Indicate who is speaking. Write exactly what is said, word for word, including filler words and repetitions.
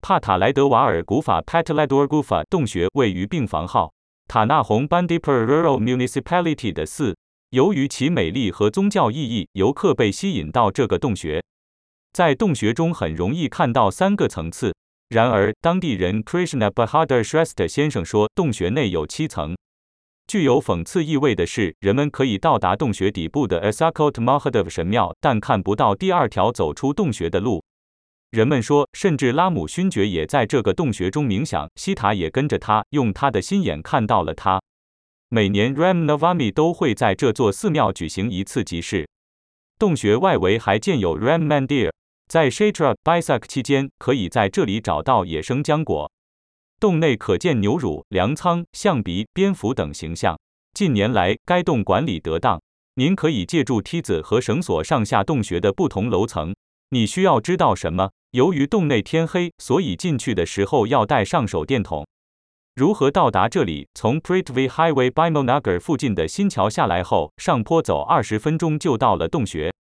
Speaker 1: 帕塔莱德瓦尔古法 Patlaidor Gufa 洞穴位于病房号塔纳洪 Bandipur Rural Municipality 的四。由于其美丽和宗教意义，游客被吸引到这个洞穴。在洞穴中很容易看到三个层次。然而，当地人 Krishna Bahadur Shrestha 先生说，洞穴内有七层。具有讽刺意味的是，人们可以到达洞穴底部的 Asakot Mahadev 神庙，但看不到第二条走出洞穴的路。人们说，甚至拉姆勋爵也在这个洞穴中冥想，西塔也跟着他，用他的心眼看到了他。每年 Ram Navami 都会在这座寺庙举行一次集市。洞穴外围还建有 Ram Mandir， 在 Chaitra Baisak 期间，可以在这里找到野生浆果。洞内可见牛乳、粮仓、象鼻、蝙蝠等形象。近年来，该洞管理得当，您可以借助梯子和绳索上下洞穴的不同楼层。你需要知道什么？由于洞内天黑，所以进去的时候要带上手电筒。如何到达这里？从 Prithvi Highway Bhimnagar 附近的新桥下来后，上坡走二十分钟就到了洞穴。